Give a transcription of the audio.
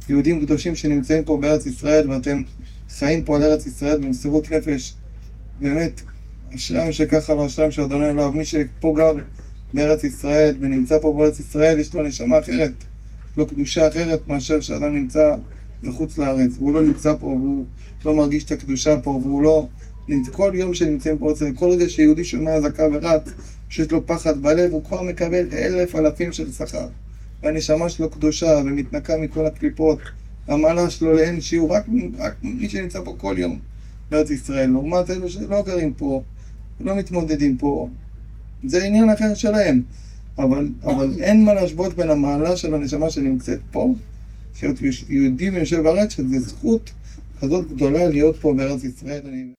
יהודים קדושים שנמצאים פה בארץ ישראל, ואתם חיים פה על ארץ ישראל במסירות נפש. באמת, אשרם שככה לא, אשרם שאדוני אלוהיו, מי שפה גר בארץ ישראל ונמצא פה בארץ ישראל, יש לו נשמה אחרת, יש לו קדושה אחרת מאשר שאדם נמצא בחוץ לארץ. והוא לא נמצא פה, והוא לא מרגיש את הקדושה פה, והוא לא... כל יום שנמצאים פה, כל רגע שיהודי שומע אזעקה ורץ, שיש לו פחד בלב, הוא כבר מקבל 1,000 של שכר. והנשמה שלו קדושה ומתנקה מכל הקליפות. המעלה שלו לאין שיעור, רק מי שנמצא פה כל יום בארץ ישראל. לעומת אלו שלא גרים פה, לא מתמודדים פה. זה עניין אחר שלהם. אבל אין מה להשוות בין המעלה של הנשמה שנמצאת פה, שיהודים יושב בארץ, שזה זכות כזאת גדולה להיות פה בארץ ישראל.